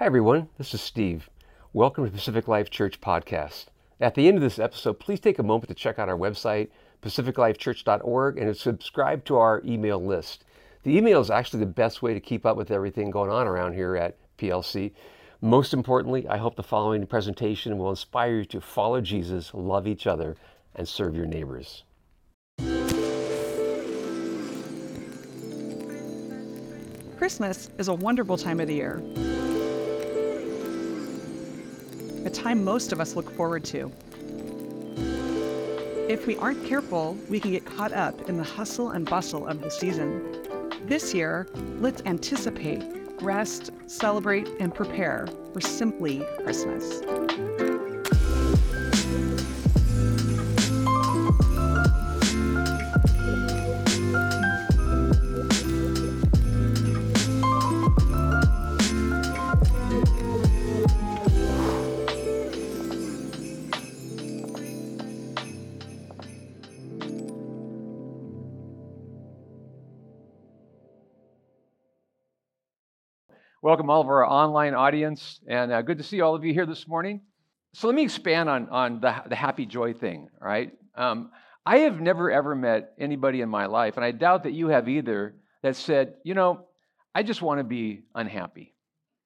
Hi, everyone. This is Steve. Welcome to Pacific Life Church Podcast. At the end of this episode, please take a moment to check out our website, pacificlifechurch.org, and subscribe to our email list. The email is actually the best way to keep up with everything going on around here at PLC. Most importantly, I hope the following presentation will inspire you to follow Jesus, love each other, and serve your neighbors. Christmas is a wonderful time of the year. A time most of us look forward to. If we aren't careful, we can get caught up in the hustle and bustle of the season. This year, let's anticipate, rest, celebrate, and prepare for simply Christmas. Welcome all of our online audience, and good to see all of you here this morning. So let me expand on the happy joy thing, all right? I have never, ever met anybody in my life, and I doubt that you have either, that said, I just want to be unhappy.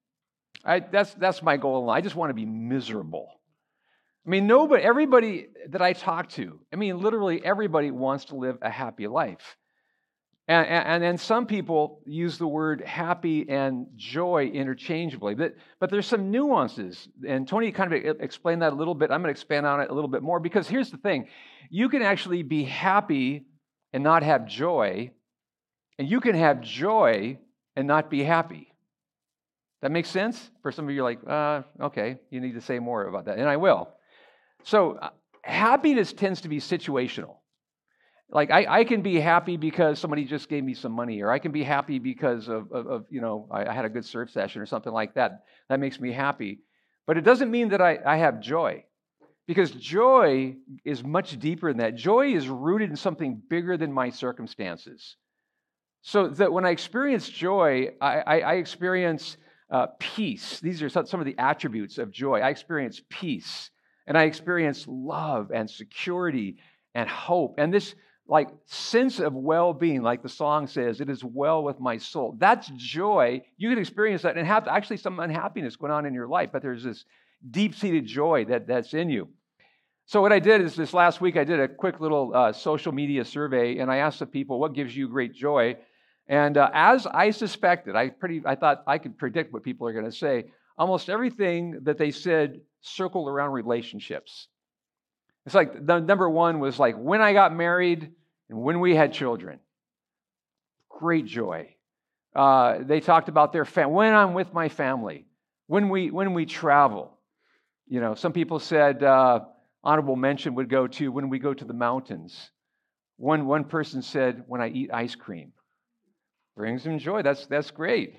That's my goal. I just want to be miserable. I mean, everybody that I talk to, literally everybody wants to live a happy life. And then some people use the word happy and joy interchangeably. But there's some nuances. And Tony kind of explained that a little bit. I'm going to expand on it a little bit more because here's the thing. You can actually be happy and not have joy. And you can have joy and not be happy. That makes sense? For some of you, you're like, okay, you need to say more about that. And I will. So happiness tends to be situational. Like I can be happy because somebody just gave me some money, or I can be happy because of I had a good surf session or something like that. That makes me happy. But it doesn't mean that I have joy, because joy is much deeper than that. Joy is rooted in something bigger than my circumstances. So that when I experience joy, I experience peace. These are some of the attributes of joy. I experience peace, and I experience love and security and hope, and this sense of well-being, like the song says, it is well with my soul. That's joy. You can experience that and have actually some unhappiness going on in your life, but there's this deep-seated joy that's in you. So what I did is this last week, I did a quick little social media survey, and I asked the people, what gives you great joy? And as I suspected, I thought I could predict what people are going to say. Almost everything that they said circled around relationships. It's like the number one was like when I got married and when we had children. Great joy. They talked about their family. When I'm with my family. When we travel. Some people said honorable mention would go to when we go to the mountains. One person said when I eat ice cream. Brings them joy. That's great.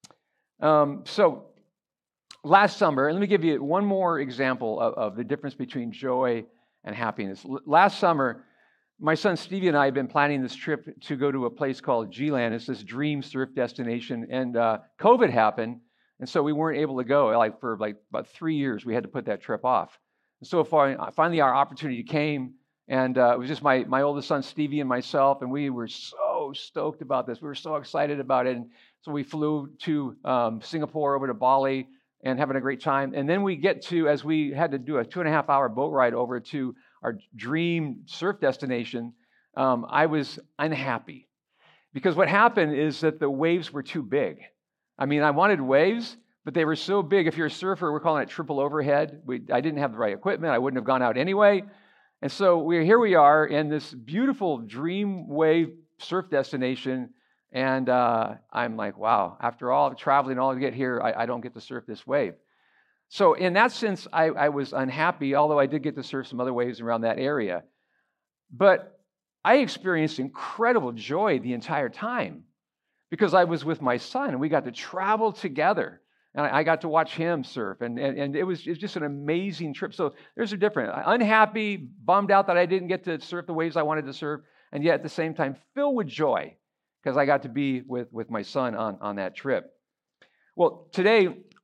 So last summer, and let me give you one more example of the difference between joy and happiness. Last summer, my son Stevie and I had been planning this trip to go to a place called G-Land. It's this dream surf destination, and COVID happened, and so we weren't able to go. For about 3 years, we had to put that trip off. And so finally, our opportunity came, and it was just my oldest son Stevie and myself, and we were so stoked about this. We were so excited about it, and so we flew to Singapore, over to Bali, and having a great time. And then we get to, as we had to do a 2.5-hour boat ride over to our dream surf destination, I was unhappy. Because what happened is that the waves were too big. I wanted waves, but they were so big. If you're a surfer, we're calling it triple overhead. I didn't have the right equipment. I wouldn't have gone out anyway. And so here we are in this beautiful dream wave surf destination. And I'm like, wow, after all traveling all to get here, I don't get to surf this wave. So in that sense, I was unhappy, although I did get to surf some other waves around that area. But I experienced incredible joy the entire time because I was with my son, and we got to travel together. And I got to watch him surf, and it was just an amazing trip. So there's a difference. Unhappy, bummed out that I didn't get to surf the waves I wanted to surf, and yet at the same time filled with joy because I got to be with my son on that trip. Well, today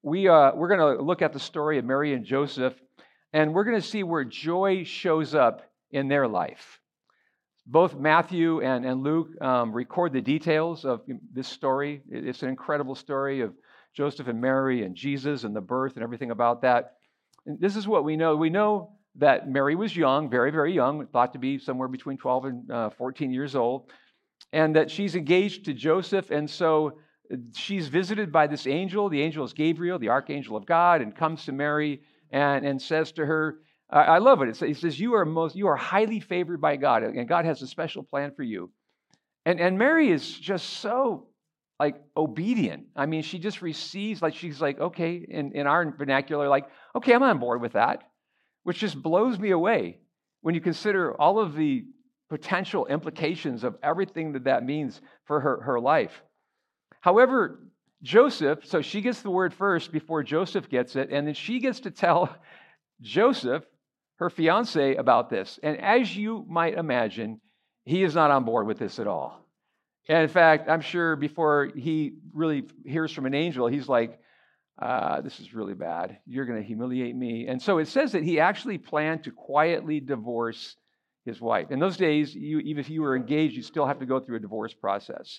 we're going to look at the story of Mary and Joseph, and we're going to see where joy shows up in their life. Both Matthew and Luke record the details of this story. It's an incredible story of Joseph and Mary and Jesus and the birth and everything about that. And this is what we know. We know that Mary was young, very, very young, thought to be somewhere between 12 and 14 years old, and that she's engaged to Joseph, and so she's visited by this angel. The angel is Gabriel, the archangel of God, and comes to Mary and says to her, I love it. He says, you are highly favored by God, and God has a special plan for you. And Mary is just so like obedient. I mean, she just receives, like she's like, okay, in our vernacular, like, okay, I'm on board with that, which just blows me away when you consider all of the potential implications of everything that means for her life. However, Joseph, so she gets the word first before Joseph gets it, and then she gets to tell Joseph, her fiance, about this. And as you might imagine, he is not on board with this at all. And in fact, I'm sure before he really hears from an angel, he's like, this is really bad. You're going to humiliate me. And so it says that he actually planned to quietly divorce his wife. In those days, even if you were engaged, you still have to go through a divorce process.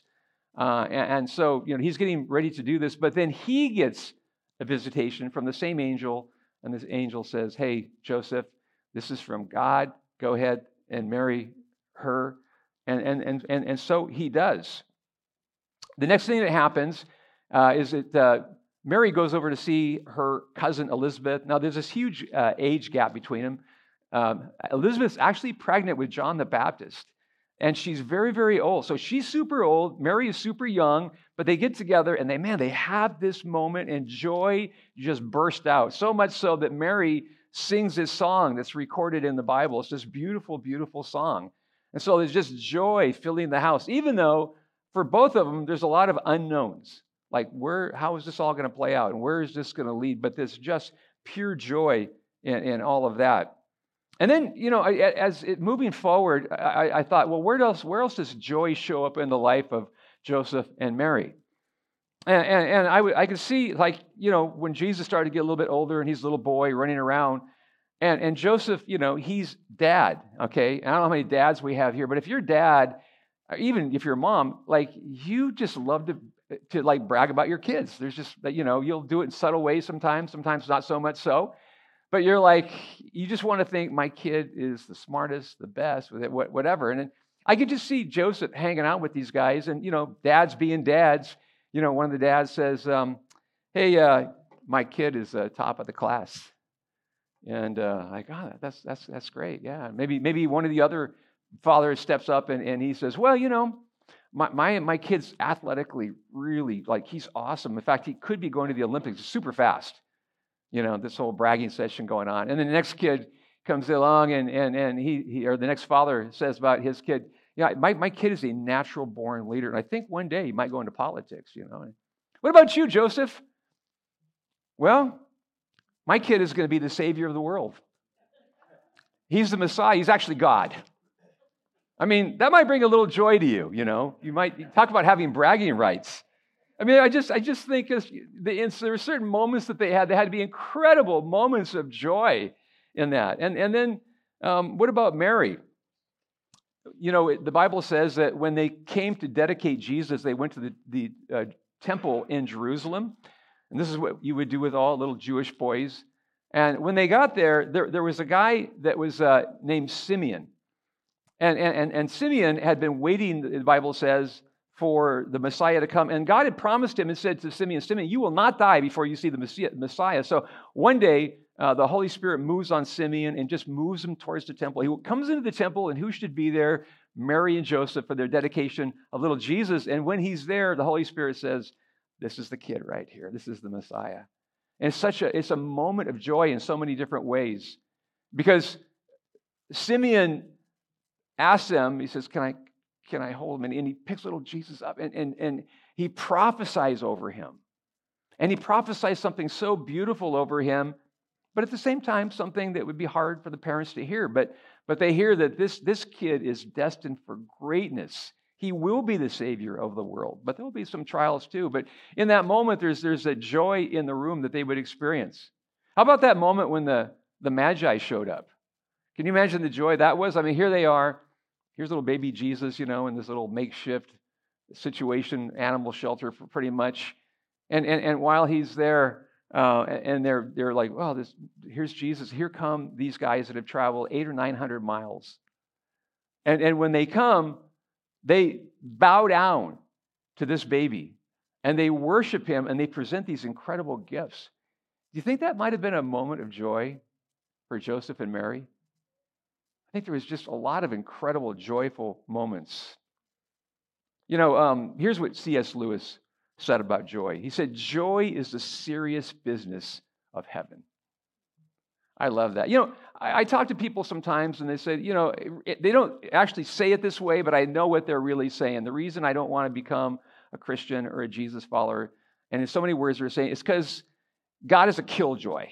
And so, he's getting ready to do this, but then he gets a visitation from the same angel, and this angel says, hey, Joseph, this is from God. Go ahead and marry her. And so he does. The next thing that happens is that Mary goes over to see her cousin Elizabeth. Now, there's this huge age gap between them. Elizabeth's actually pregnant with John the Baptist, and she's very, very old. So she's super old. Mary is super young, but they get together, and they have this moment, and joy just burst out. So much so that Mary sings this song that's recorded in the Bible. It's this beautiful, beautiful song. And so there's just joy filling the house, even though for both of them, there's a lot of unknowns. Like, how is this all going to play out? And where is this going to lead? But there's just pure joy in all of that. And then, moving forward, I thought, well, where else does joy show up in the life of Joseph and Mary? And I could see, like, when Jesus started to get a little bit older and he's a little boy running around, and Joseph, he's dad, okay? I don't know how many dads we have here, but if you're dad, even if you're a mom, like, you just love to like brag about your kids. There's just, you'll do it in subtle ways sometimes not so much so. But you're like, you just want to think my kid is the smartest, the best, whatever. And I could just see Joseph hanging out with these guys, and dads being dads. One of the dads says, "Hey, my kid is top of the class," and like, "Oh, that's great, yeah." Maybe one of the other fathers steps up and he says, "Well, my kid's athletically really, like, he's awesome. In fact, he could be going to the Olympics super fast." This whole bragging session going on. And then the next kid comes along and he or the next father says about his kid, my kid is a natural born leader. And I think one day he might go into politics, What about you, Joseph? Well, my kid is going to be the savior of the world. He's the Messiah. He's actually God. I mean, that might bring a little joy to you, You might talk about having bragging rights. I mean, I just think there were certain moments that they had to be incredible moments of joy in that. And then what about Mary? The Bible says that when they came to dedicate Jesus, they went to the temple in Jerusalem. And this is what you would do with all little Jewish boys. And when they got there was a guy that was named Simeon. And Simeon had been waiting, the Bible says, for the Messiah to come. And God had promised him and said to Simeon, you will not die before you see the Messiah. So one day, the Holy Spirit moves on Simeon and just moves him towards the temple. He comes into the temple, and who should be there? Mary and Joseph for their dedication of little Jesus. And when he's there, the Holy Spirit says, this is the kid right here. This is the Messiah. And it's a moment of joy in so many different ways. Because Simeon asks them, he says, can I hold him? And he picks little Jesus up and he prophesies over him. And he prophesies something so beautiful over him, but at the same time, something that would be hard for the parents to hear. But they hear that this kid is destined for greatness. He will be the Savior of the world, but there'll be some trials too. But in that moment, there's a joy in the room that they would experience. How about that moment when the Magi showed up? Can you imagine the joy that was? I mean, here they are. Here's little baby Jesus, in this little makeshift situation, animal shelter for pretty much. And while he's there, and they're like, well, here's Jesus. Here come these guys that have traveled 800 or 900 miles. And when they come, they bow down to this baby and they worship him and they present these incredible gifts. Do you think that might have been a moment of joy for Joseph and Mary? I think there was just a lot of incredible, joyful moments. Here's what C.S. Lewis said about joy. He said, joy is the serious business of heaven. I love that. I talk to people sometimes and they say, they don't actually say it this way, but I know what they're really saying. The reason I don't want to become a Christian or a Jesus follower, and in so many words they're saying, it's because God is a killjoy.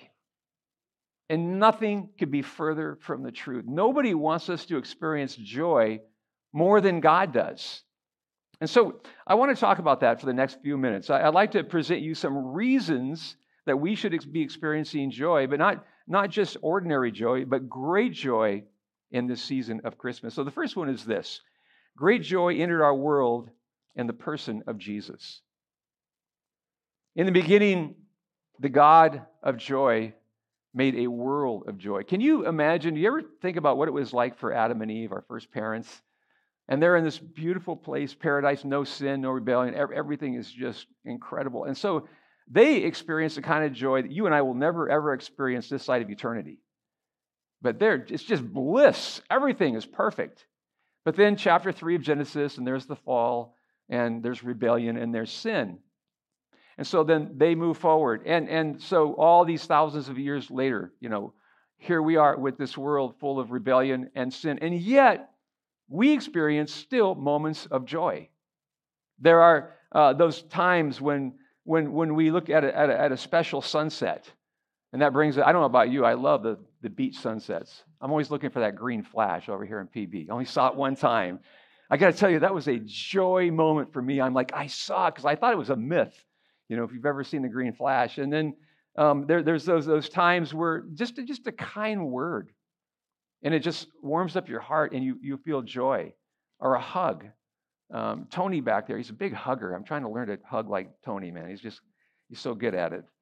And nothing could be further from the truth. Nobody wants us to experience joy more than God does. And so I want to talk about that for the next few minutes. I'd like to present you some reasons that we should be experiencing joy, but not just ordinary joy, but great joy in this season of Christmas. So the first one is this: great joy entered our world in the person of Jesus. In the beginning, the God of joy made a world of joy. Can you imagine? Do you ever think about what it was like for Adam and Eve, our first parents? And they're in this beautiful place, paradise, no sin, no rebellion. Everything is just incredible. And so they experience the kind of joy that you and I will never, ever experience this side of eternity. But it's just bliss. Everything is perfect. But then chapter 3 of Genesis, and there's the fall, and there's rebellion, and there's sin. And so then they move forward. And so all these thousands of years later, here we are with this world full of rebellion and sin. And yet, we experience still moments of joy. There are those times when we look at a special sunset, and that brings it. I don't know about you, I love the beach sunsets. I'm always looking for that green flash over here in PB. I only saw it one time. I got to tell you, that was a joy moment for me. I'm like, I saw it because I thought it was a myth. If you've ever seen the green flash, and then there's those times where just a kind word, and it just warms up your heart, and you feel joy, or a hug. Tony back there, he's a big hugger. I'm trying to learn to hug like Tony, man. He's so good at it.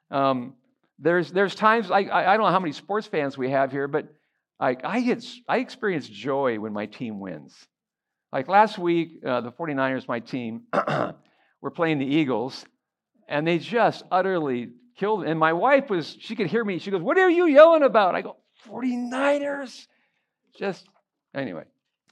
There's times, I don't know how many sports fans we have here, but I experience joy when my team wins. Like last week, the 49ers, my team, were playing the Eagles, and they just utterly killed. And my wife she could hear me. She goes, "What are you yelling about?" I go, 49ers. Anyway.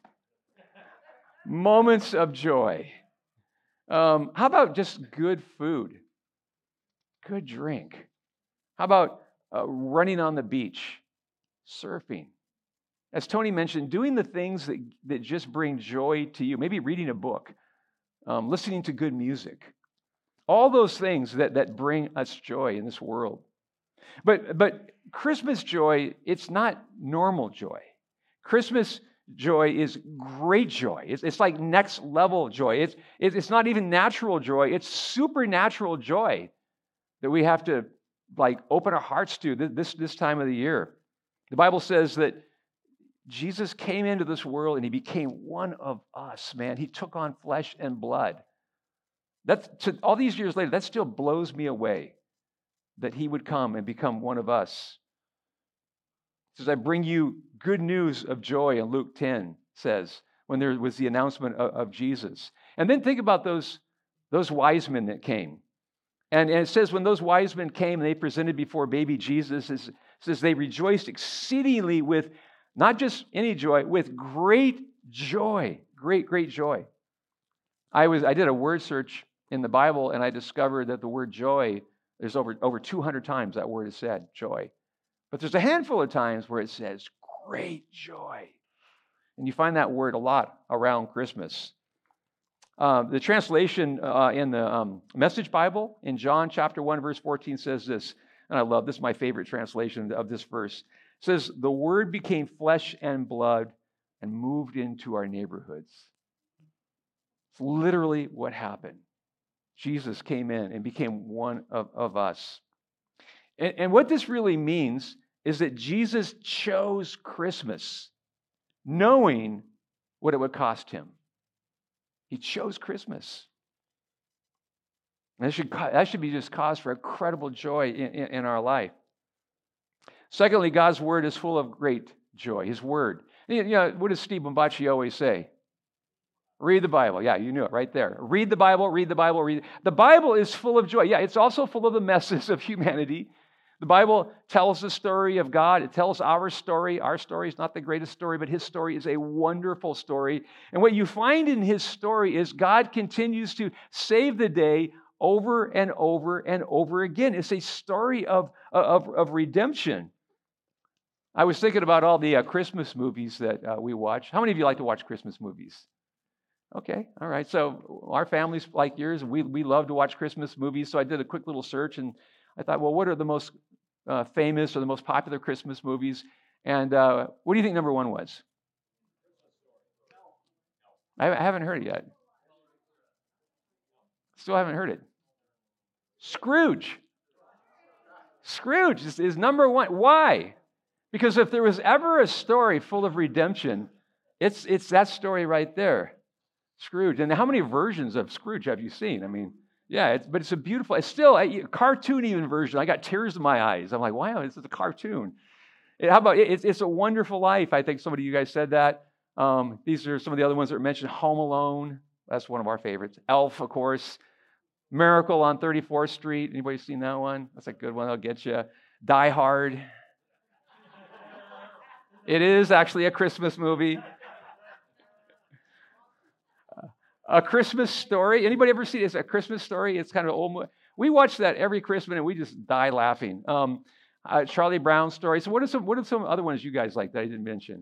Moments of joy. How about just good food? Good drink? How about running on the beach? Surfing? As Tony mentioned, doing the things that just bring joy to you. Maybe reading a book. Listening to good music. All those things that bring us joy in this world. But Christmas joy, it's not normal joy. Christmas joy is great joy. It's like next level joy. It's not even natural joy. It's supernatural joy that we have to open our hearts to this time of the year. The Bible says that Jesus came into this world and he became one of us, man. He took on flesh and blood. All these years later, that still blows me away that he would come and become one of us. It says, I bring you good news of joy, in Luke 10 says, when there was the announcement of Jesus. And then think about those wise men that came. And it says when those wise men came and they presented before baby Jesus, it says they rejoiced exceedingly with not just any joy, with great joy. Great joy. I did a word search in the Bible, and I discovered that the word joy, there's over 200 times that word is said, joy. But there's a handful of times where it says great joy. And you find that word a lot around Christmas. The translation in the Message Bible in John chapter 1, verse 14 says this, and I love this, is my favorite translation of this verse. It says, the word became flesh and blood and moved into our neighborhoods. It's literally what happened. Jesus came in and became one of us. And what this really means is that Jesus chose Christmas, knowing what it would cost him. He chose Christmas. And that should be just cause for incredible joy in our life. Secondly, God's word is full of great joy. His word. You know, what does Steve Bombachi always say? Read the Bible. Yeah, you knew it right there. Read the Bible, read the Bible, read. The Bible is full of joy. Yeah, it's also full of the messes of humanity. The Bible tells the story of God. It tells our story. Our story is not the greatest story, but his story is a wonderful story. And what you find in his story is God continues to save the day over and over and over again. It's a story of redemption. I was thinking about all the Christmas movies that we watch. How many of you like to watch Christmas movies? Okay, all right. So our family's like yours. We love to watch Christmas movies. So I did a quick little search, and I thought, well, what are the most famous or the most popular Christmas movies? And what do you think number one was? I haven't heard it yet. Still haven't heard it. Scrooge. Scrooge is number one. Why? Because if there was ever a story full of redemption, it's that story right there. Scrooge. And how many versions of Scrooge have you seen? I mean, yeah, but it's a beautiful, it's still a cartoon even version. I got tears in my eyes. I'm like, wow, this is a cartoon. How about, it's a Wonderful Life. I think some of you guys said that. These are some of the other ones that were mentioned. Home Alone, that's one of our favorites. Elf, of course. Miracle on 34th Street. Anybody seen that one? That's a good one. That'll get you. Die Hard. It is actually a Christmas movie. A Christmas Story. Anybody ever see it? It's A Christmas Story. It's kind of an old movie. We watch that every Christmas and we just die laughing. Charlie Brown Story. So what are some other ones you guys like that I didn't mention?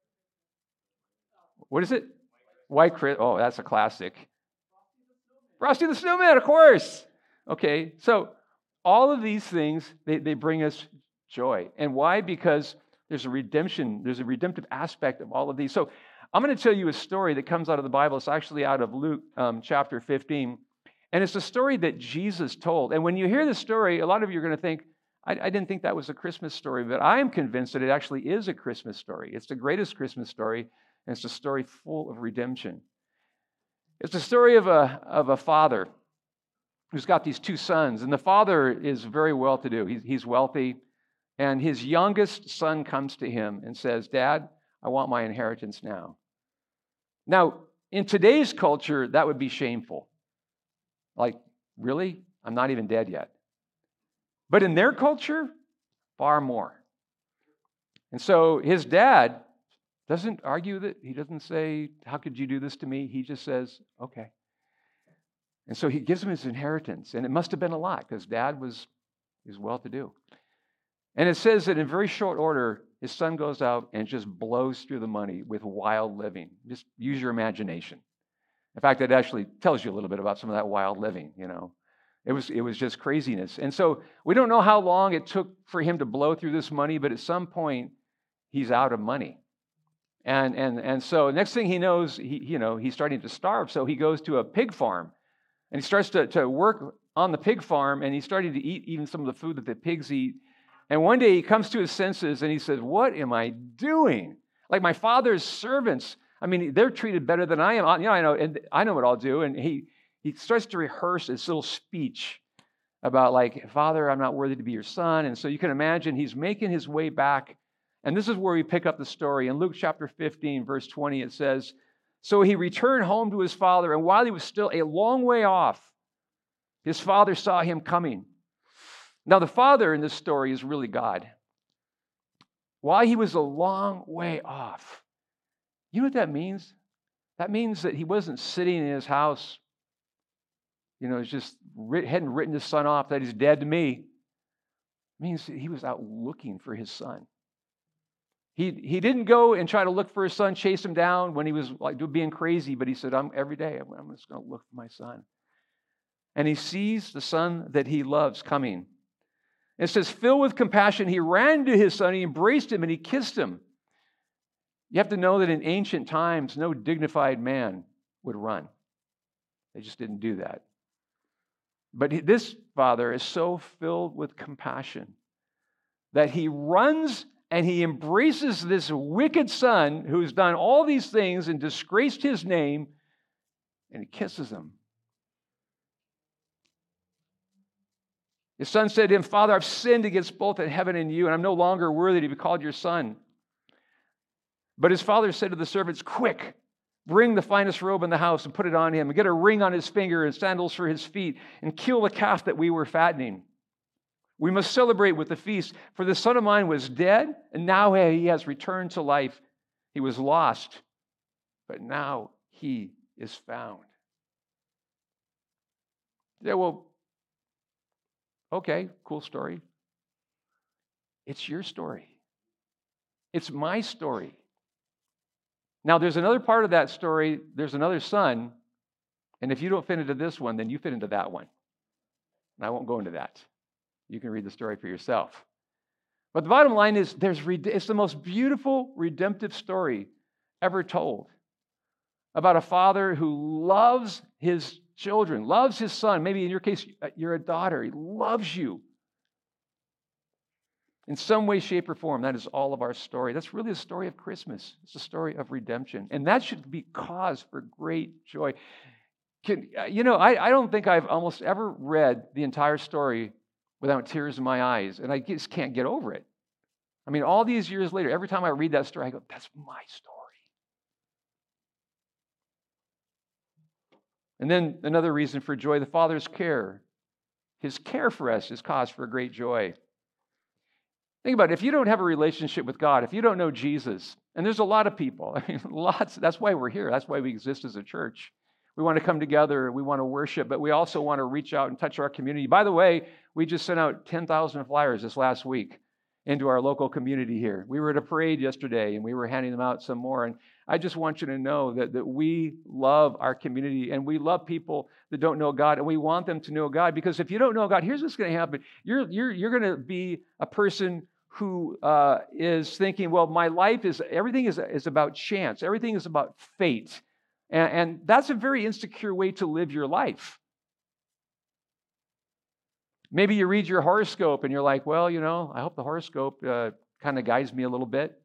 What is it? White Christmas. Oh, that's a classic. Frosty the Snowman, of course. Okay, so all of these things, they bring us joy. And why? Because there's a redemptive aspect of all of these. So I'm going to tell you a story that comes out of the Bible. It's actually out of Luke chapter 15. And it's a story that Jesus told. And when you hear the story, a lot of you are going to think, I didn't think that was a Christmas story, but I am convinced that it actually is a Christmas story. It's the greatest Christmas story, and it's a story full of redemption. It's the story of a father who's got these two sons, and the father is very well-to-do. He's wealthy, and his youngest son comes to him and says, Dad, I want my inheritance now. Now, in today's culture, that would be shameful. Like, really? I'm not even dead yet. But in their culture, far more. And so his dad doesn't argue that. He doesn't say, how could you do this to me? He just says, okay. And so he gives him his inheritance. And it must have been a lot because dad was well-to-do. And it says that in very short order, his son goes out and just blows through the money with wild living. Just use your imagination. In fact, it actually tells you a little bit about some of that wild living, you know. It was just craziness. And so we don't know how long it took for him to blow through this money, but at some point, he's out of money. And so next thing he knows, he's starting to starve. So he goes to a pig farm, and he starts to work on the pig farm, and he's starting to eat even some of the food that the pigs eat. And one day he comes to his senses, and he says, what am I doing? Like my father's servants, I mean, they're treated better than I am. You know, and I know what I'll do. And he starts to rehearse this little speech about like, Father, I'm not worthy to be your son. And so you can imagine he's making his way back. And this is where we pick up the story. In Luke chapter 15, verse 20, it says, so he returned home to his father, and while he was still a long way off, his father saw him coming. Now, the father in this story is really God. While he was a long way off, you know what that means? That means that he wasn't sitting in his house, just hadn't written his son off, that he's dead to me. It means that he was out looking for his son. He didn't go and try to look for his son, chase him down when he was like being crazy, but he said, every day I'm just going to look for my son. And he sees the son that he loves coming. And it says, filled with compassion, he ran to his son, he embraced him, and he kissed him. You have to know that in ancient times, no dignified man would run. They just didn't do that. But this father is so filled with compassion that he runs and he embraces this wicked son who's done all these things and disgraced his name, and he kisses him. His son said to him, "Father, I've sinned against both heaven and you, and I'm no longer worthy to be called your son." But his father said to the servants, "Quick, bring the finest robe in the house and put it on him, and get a ring on his finger and sandals for his feet, and kill the calf that we were fattening. We must celebrate with the feast, for the son of mine was dead, and now he has returned to life. He was lost, but now he is found." Yeah, well, okay, cool story. It's your story. It's my story. Now, there's another part of that story. There's another son, and if you don't fit into this one, then you fit into that one. And I won't go into that. You can read the story for yourself. But the bottom line is, it's the most beautiful redemptive story ever told about a father who loves his children, loves his son. Maybe in your case, you're a daughter. He loves you. In some way, shape, or form, that is all of our story. That's really the story of Christmas. It's the story of redemption. And that should be cause for great joy. I don't think I've almost ever read the entire story without tears in my eyes, and I just can't get over it. I mean, all these years later, every time I read that story, I go, that's my story. And then another reason for joy, the Father's care. His care for us is cause for great joy. Think about it. If you don't have a relationship with God, if you don't know Jesus, and there's a lot of people, lots, that's why we're here. That's why we exist as a church. We want to come together, we want to worship, but we also want to reach out and touch our community. By the way, we just sent out 10,000 flyers this last week into our local community here. We were at a parade yesterday, and we were handing them out some more. And I just want you to know that we love our community, and we love people that don't know God, and we want them to know God. Because if you don't know God, here's what's going to happen. You're going to be a person who is thinking, well, my life everything is about chance. Everything is about fate. And that's a very insecure way to live your life. Maybe you read your horoscope and you're like, well, I hope the horoscope kind of guides me a little bit.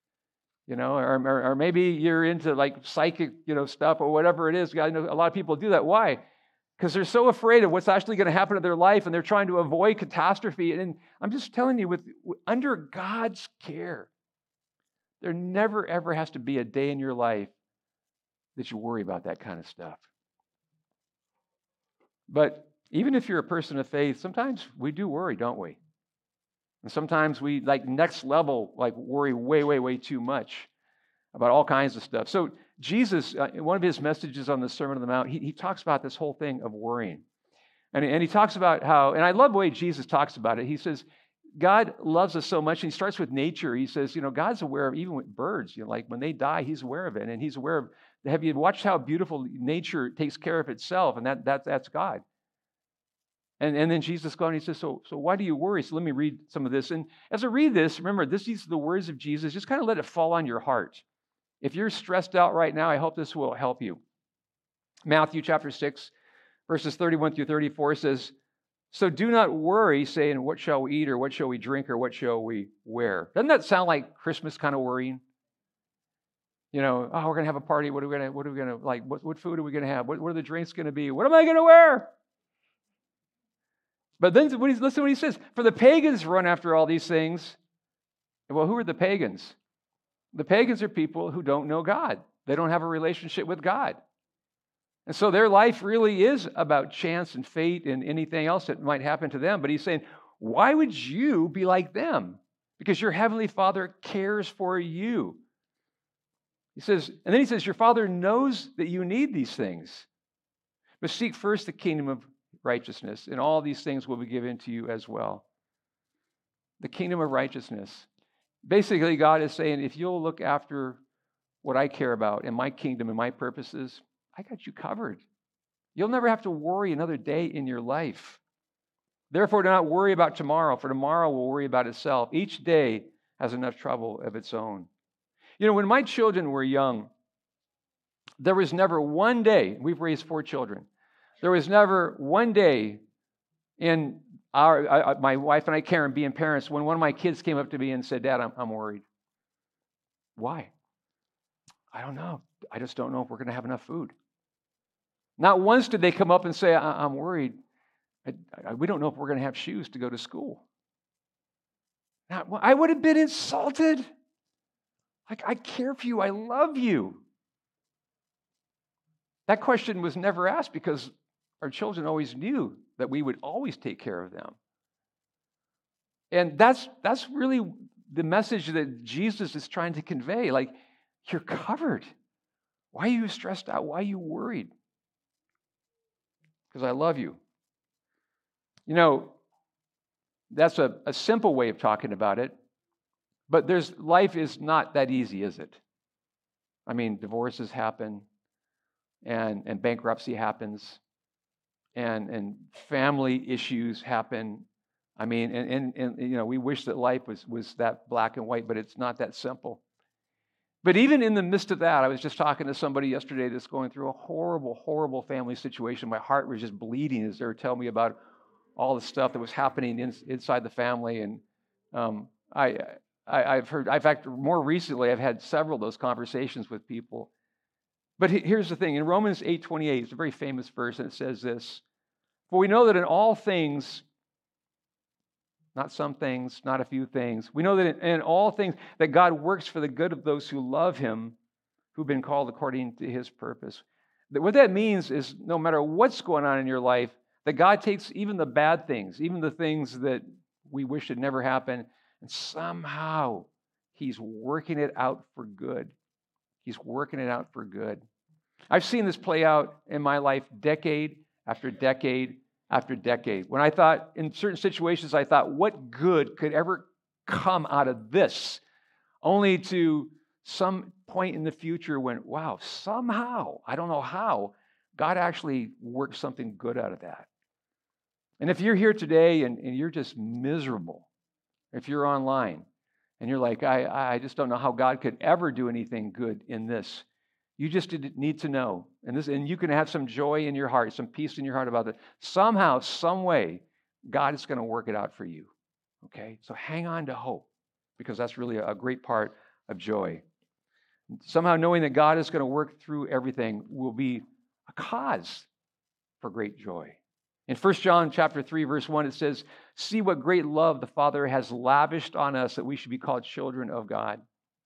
Or maybe you're into like psychic, stuff or whatever it is. I know a lot of people do that. Why? Because they're so afraid of what's actually going to happen to their life, and they're trying to avoid catastrophe. And I'm just telling you, under God's care, there never, ever has to be a day in your life that you worry about that kind of stuff. But even if you're a person of faith, sometimes we do worry, don't we? And sometimes we, next level, worry way, way, way too much about all kinds of stuff. So Jesus, in one of his messages on the Sermon on the Mount, he talks about this whole thing of worrying. And he talks about how, and I love the way Jesus talks about it. He says, God loves us so much, and he starts with nature. He says, God's aware of, even with birds, when they die, he's aware of it. And he's aware of, have you watched how beautiful nature takes care of itself? And that's God. And then Jesus goes on, he says, so why do you worry? So let me read some of this. And as I read this, remember, these are the words of Jesus. Just kind of let it fall on your heart. If you're stressed out right now, I hope this will help you. Matthew chapter 6, verses 31 through 34 says, so do not worry, saying, what shall we eat, or what shall we drink, or what shall we wear? Doesn't that sound like Christmas kind of worrying? We're going to have a party. What are we going to like? What food are we going to have? What are the drinks going to be? What am I going to wear? But then listen to what he says. For the pagans run after all these things. Well, who are the pagans? The pagans are people who don't know God. They don't have a relationship with God. And so their life really is about chance and fate and anything else that might happen to them. But he's saying, why would you be like them? Because your heavenly Father cares for you. He says, and then he says, your Father knows that you need these things. But seek first the kingdom of righteousness, and all these things will be given to you as well. The kingdom of righteousness. Basically, God is saying, if you'll look after what I care about and my kingdom and my purposes, I got you covered. You'll never have to worry another day in your life. Therefore, do not worry about tomorrow, for tomorrow will worry about itself. Each day has enough trouble of its own. When my children were young, there was never one day, we've raised 4 children, There was never one day in my wife and I, Karen, being parents, when one of my kids came up to me and said, Dad, I'm worried. Why? I don't know. I just don't know if we're going to have enough food. Not once did they come up and say, I'm worried. We don't know if we're going to have shoes to go to school. Now, I would have been insulted. Like, I care for you. I love you. That question was never asked because our children always knew that we would always take care of them. And that's really the message that Jesus is trying to convey. Like, you're covered. Why are you stressed out? Why are you worried? Because I love you. You know, that's a simple way of talking about it, but life is not that easy, is it? I mean, divorces happen, and bankruptcy happens, and family issues happen. I mean, and you know, we wish that life was that black and white, but it's not that simple. But even in the midst of that, I was just talking to somebody yesterday that's going through a horrible, horrible family situation. My heart was just bleeding as they were telling me about all the stuff that was happening inside the family. And I've heard, in fact, more recently, I've had several of those conversations with people. But here's the thing. In Romans 8:28, it's a very famous verse, and it says this: For we know that in all things, not some things, not a few things, we know that in all things that God works for the good of those who love him, who've been called according to his purpose. What that means is no matter what's going on in your life, that God takes even the bad things, even the things that we wish had never happened, and somehow he's working it out for good. He's working it out for good. I've seen this play out in my life decade after decade after decade. When I thought, in certain situations, I thought, what good could ever come out of this? Only to some point in the future when, wow, somehow, I don't know how, God actually worked something good out of that. And if you're here today and you're just miserable, if you're online and you're like, I just don't know how God could ever do anything good in this, you just need to know. And you can have some joy in your heart, some peace in your heart about that. Somehow, some way, God is going to work it out for you. Okay? So hang on to hope, because that's really a great part of joy. Somehow knowing that God is going to work through everything will be a cause for great joy. In 1 John chapter 3, verse 1, it says, see what great love the Father has lavished on us that we should be called children of God.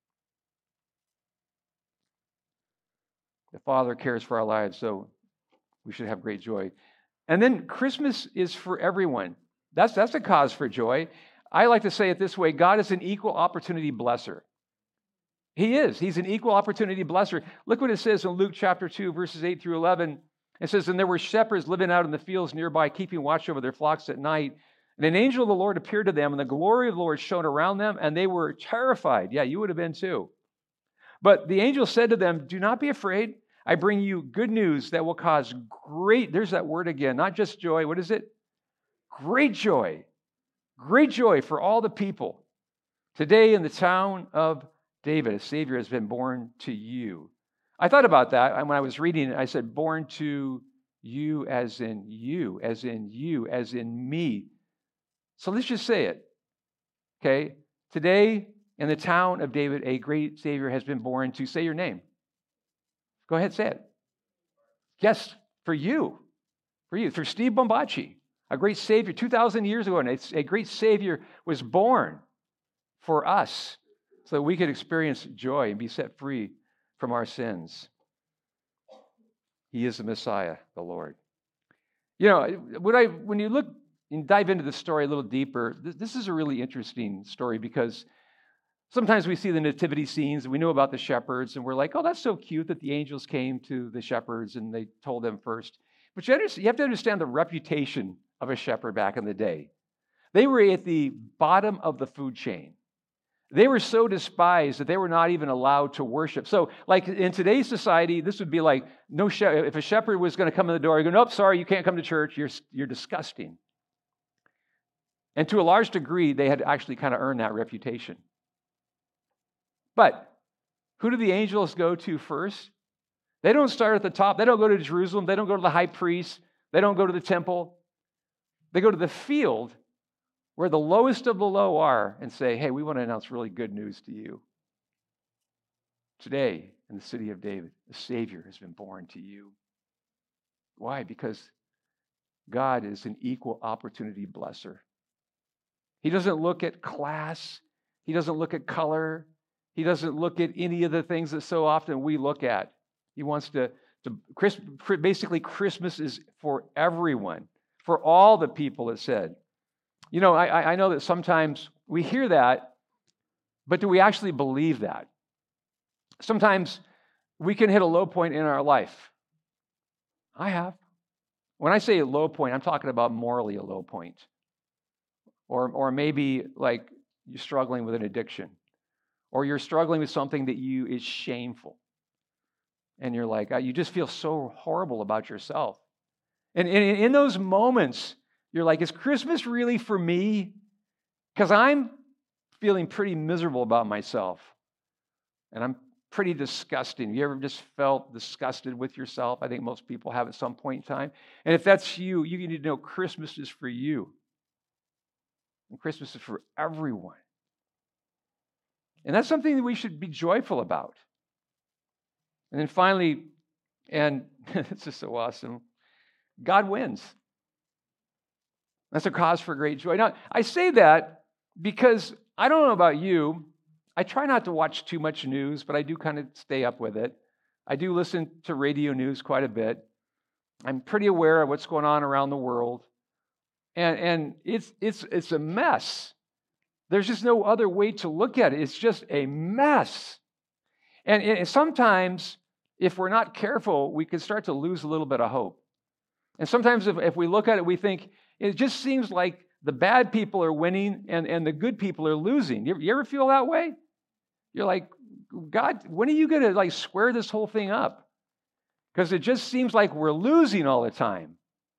The Father cares for our lives, so we should have great joy. And then Christmas is for everyone. That's a cause for joy. I like to say it this way: God is an equal opportunity blesser. He is. He's an equal opportunity blesser. Look what it says in Luke chapter 2, verses 8 through 11. It says, and there were shepherds living out in the fields nearby, keeping watch over their flocks at night. And an angel of the Lord appeared to them, and the glory of the Lord shone around them, and they were terrified. Yeah, you would have been too. But the angel said to them, do not be afraid. I bring you good news that will cause great, there's that word again, not just joy. What is it? Great joy. Great joy for all the people. Today in the town of David, a Savior has been born to you. I thought about that when I was reading it. I said, born to you, as in you, as in you, as in me. So let's just say it. Okay? Today in the town of David, a great Savior has been born to, say your name. Go ahead, say it. Yes, for you. For you. For Steve Bombachi, a great Savior 2,000 years ago, and a great Savior was born for us so that we could experience joy and be set free from our sins. He is the Messiah, the Lord. You know, when you look and dive into the story a little deeper, this is a really interesting story, because sometimes we see the nativity scenes and we know about the shepherds and we're like, oh, that's so cute that the angels came to the shepherds and they told them first. But you have to understand the reputation of a shepherd back in the day. They were at the bottom of the food chain. They were so despised that they were not even allowed to worship. So like in today's society, this would be like, if a shepherd was going to come in the door, you go, nope, sorry, you can't come to church. You're disgusting. And to a large degree, they had actually kind of earned that reputation. But who do the angels go to first? They don't start at the top. They don't go to Jerusalem. They don't go to the high priest. They don't go to the temple. They go to the field where the lowest of the low are and say, hey, we want to announce really good news to you. Today, in the city of David, a Savior has been born to you. Why? Because God is an equal opportunity blesser. He doesn't look at class. He doesn't look at color. He doesn't look at any of the things that so often we look at. He wants to basically, Christmas is for everyone, for all the people, it said. You know, I know that sometimes we hear that, but do we actually believe that? Sometimes we can hit a low point in our life. I have. When I say a low point, I'm talking about morally a low point. Or maybe like you're struggling with an addiction. Or you're struggling with something that is shameful. And you're like, you just feel so horrible about yourself. And in those moments, you're like, is Christmas really for me? Because I'm feeling pretty miserable about myself. And I'm pretty disgusting. Have you ever just felt disgusted with yourself? I think most people have at some point in time. And if that's you, you need to know Christmas is for you. And Christmas is for everyone. And that's something that we should be joyful about. And then finally, and it's just so awesome, God wins. That's a cause for great joy. Now, I say that because I don't know about you. I try not to watch too much news, but I do kind of stay up with it. I do listen to radio news quite a bit. I'm pretty aware of what's going on around the world. And it's a mess. There's just no other way to look at it. It's just a mess. And sometimes, if we're not careful, we can start to lose a little bit of hope. And sometimes if we look at it, we think, it just seems like the bad people are winning and the good people are losing. You ever feel that way? You're like, God, when are you going to square this whole thing up? Because it just seems like we're losing all the time.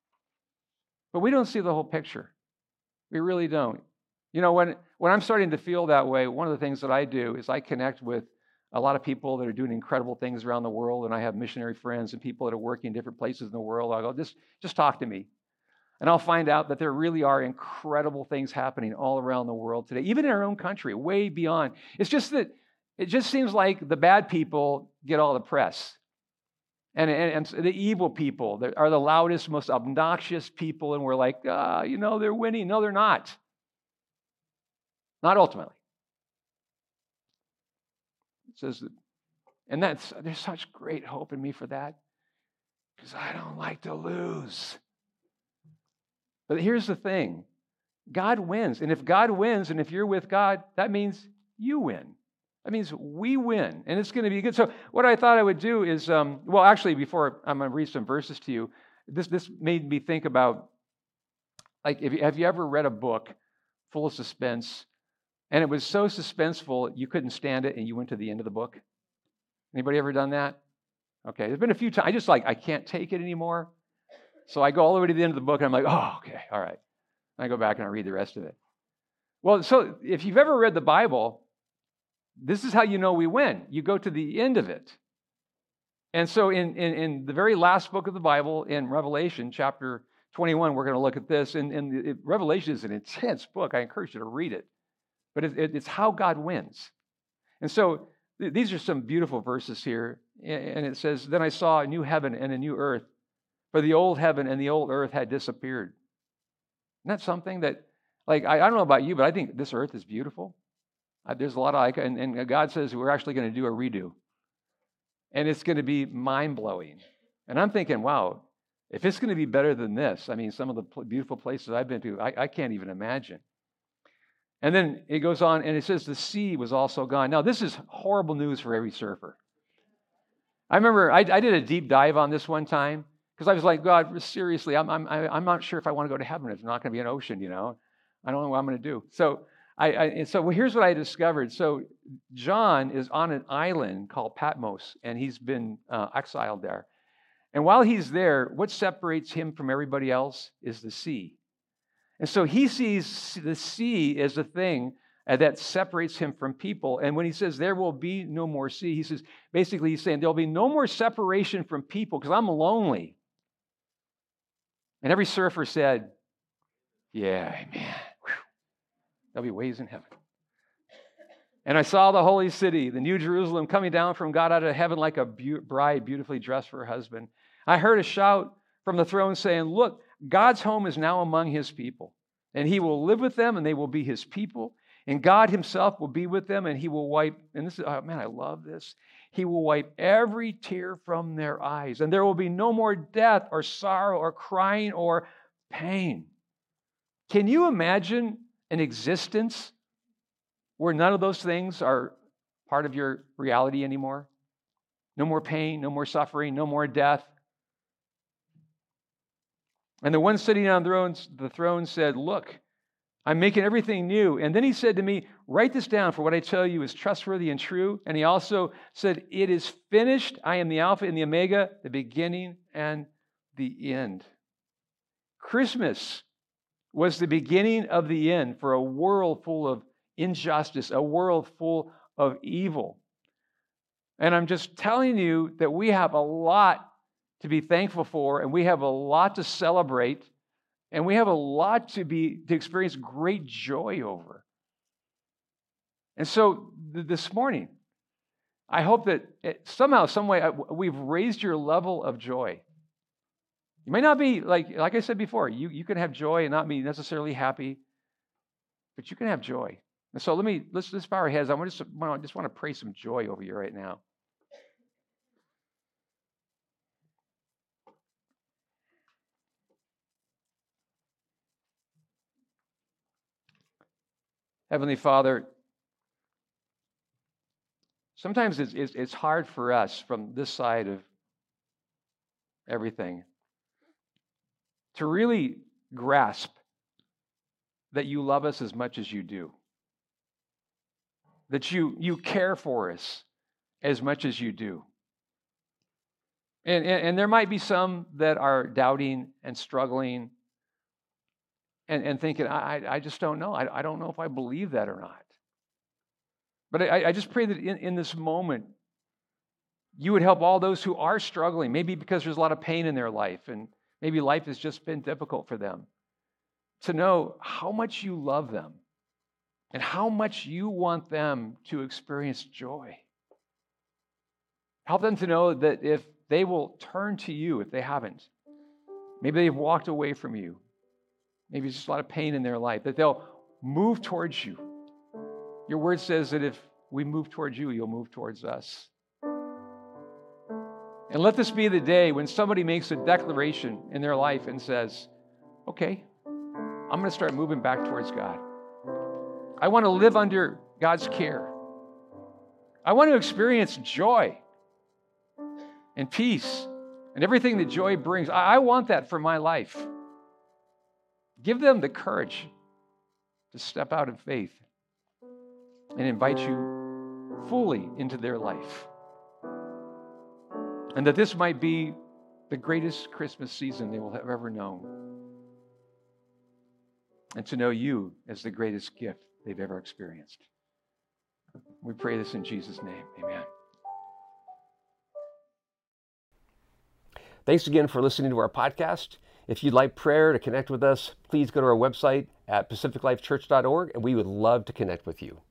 But we don't see the whole picture. We really don't. You know, when I'm starting to feel that way, one of the things that I do is I connect with a lot of people that are doing incredible things around the world, and I have missionary friends and people that are working in different places in the world. I go, just talk to me. And I'll find out that there really are incredible things happening all around the world today, even in our own country, way beyond. It's just that it just seems like the bad people get all the press. And the evil people that are the loudest, most obnoxious people, and we're like, they're winning. No, they're not. Not ultimately. It says that, and there's such great hope in me for that, because I don't like to lose. But here's the thing. God wins. And if God wins, and if you're with God, that means you win. That means we win. And it's going to be good. So what I thought I would do is, before I'm going to read some verses to you, this made me think about, have you ever read a book full of suspense, and it was so suspenseful you couldn't stand it, and you went to the end of the book? Anybody ever done that? Okay, there's been a few times. I can't take it anymore. So I go all the way to the end of the book, and I'm like, oh, okay, all right. And I go back and I read the rest of it. Well, so if you've ever read the Bible, this is how you know we win. You go to the end of it. And so in the very last book of the Bible, in Revelation, chapter 21, we're going to look at this. And Revelation is an intense book. I encourage you to read it. But it's how God wins. And so these are some beautiful verses here. And it says, then I saw a new heaven and a new earth, for the old heaven and the old earth had disappeared. Isn't that something that, I don't know about you, but I think this earth is beautiful. There's a lot of, and God says we're actually going to do a redo. And it's going to be mind-blowing. And I'm thinking, wow, if it's going to be better than this, some of the beautiful places I've been to, I can't even imagine. And then it goes on, and it says the sea was also gone. Now, this is horrible news for every surfer. I remember I did a deep dive on this one time, because I was like, God, seriously, I'm not sure if I want to go to heaven if there's not going to be an ocean, I don't know what I'm going to do. So here's what I discovered. So John is on an island called Patmos, and he's been exiled there. And while he's there, what separates him from everybody else is the sea. And so he sees the sea as a thing that separates him from people. And when he says there will be no more sea, he says, basically he's saying there'll be no more separation from people because I'm lonely. And every surfer said, yeah, man, whew, there'll be waves in heaven. And I saw the holy city, the New Jerusalem, coming down from God out of heaven like a bride beautifully dressed for her husband. I heard a shout from the throne saying, look, God's home is now among his people, and he will live with them, and they will be his people. And God himself will be with them, and he will wipe, and this is, oh man, I love this. He will wipe every tear from their eyes, and there will be no more death or sorrow or crying or pain. Can you imagine an existence where none of those things are part of your reality anymore? No more pain, no more suffering, no more death. And the one sitting on the throne said, look, I'm making everything new. And then he said to me, write this down, for what I tell you is trustworthy and true. And he also said, it is finished. I am the Alpha and the Omega, the beginning and the end. Christmas was the beginning of the end for a world full of injustice, a world full of evil. And I'm just telling you that we have a lot to be thankful for, and we have a lot to celebrate, and we have a lot to experience great joy over. And so this morning, I hope that somehow, some way, we've raised your level of joy. You may not be, like I said before, you can have joy and not be necessarily happy, but you can have joy. And so let's bow our heads. I just want to pray some joy over you right now. Heavenly Father, sometimes it's hard for us from this side of everything to really grasp that you love us as much as you do, that you care for us as much as you do. And there might be some that are doubting and struggling and thinking, I just don't know. I don't know if I believe that or not. But I just pray that in this moment, you would help all those who are struggling, maybe because there's a lot of pain in their life, and maybe life has just been difficult for them, to know how much you love them and how much you want them to experience joy. Help them to know that if they will turn to you, if they haven't, maybe they've walked away from you, maybe it's just a lot of pain in their life, that they'll move towards you. Your word says that if we move towards you, you'll move towards us. And let this be the day when somebody makes a declaration in their life and says, okay, I'm going to start moving back towards God. I want to live under God's care. I want to experience joy and peace and everything that joy brings. I want that for my life. Give them the courage to step out in faith and invite you fully into their life. And that this might be the greatest Christmas season they will have ever known. And to know you as the greatest gift they've ever experienced. We pray this in Jesus' name. Amen. Thanks again for listening to our podcast. If you'd like prayer to connect with us, please go to our website at pacificlifechurch.org, and we would love to connect with you.